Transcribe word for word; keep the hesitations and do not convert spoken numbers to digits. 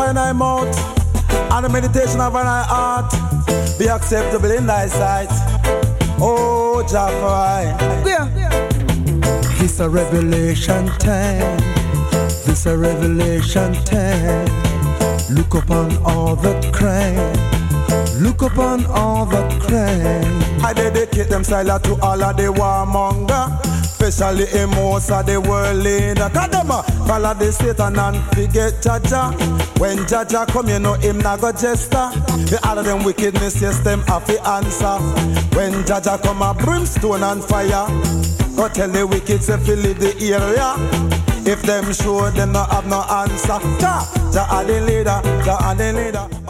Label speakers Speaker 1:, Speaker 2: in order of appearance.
Speaker 1: in thy mouth, and the meditation of thy heart be acceptable in thy sight. Oh, Jaffa. Yeah. This a revelation time. This a revelation time. Look upon all that cry. Look upon all that cry. I dedicate them silent to all of the warmonger, especially in most of the world leader. Cause them a follow the Satan and forget Jaja. When Jaja come, you know him not go jester. The all of them wickedness, yes, them have to answer. When Jaja come, a brimstone and fire. Go tell the wicked to fill the area. If them sure, them not have no answer. Ja, Ja are the leader, Ja are the leader.